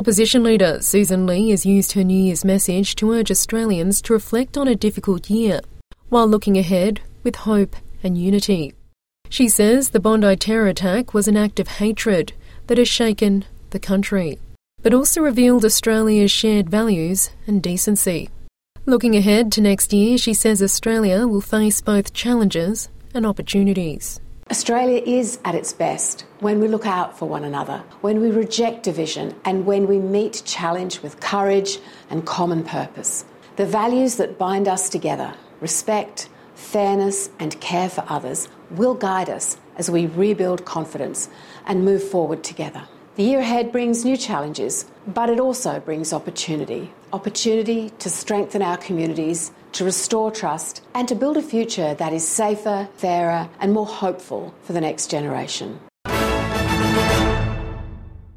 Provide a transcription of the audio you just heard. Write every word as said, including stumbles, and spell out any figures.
Opposition leader Susan Lee has used her New Year's message to urge Australians to reflect on a difficult year, while looking ahead with hope and unity. She says the Bondi terror attack was an act of hatred that has shaken the country, but also revealed Australia's shared values and decency. Looking ahead to next year, she says Australia will face both challenges and opportunities. Australia is at its best when we look out for one another, when we reject division, and when we meet challenge with courage and common purpose. The values that bind us together, respect, fairness and care for others, will guide us as we rebuild confidence and move forward together. The year ahead brings new challenges, but it also brings opportunity. Opportunity to strengthen our communities, to restore trust, and to build a future that is safer, fairer, and more hopeful for the next generation.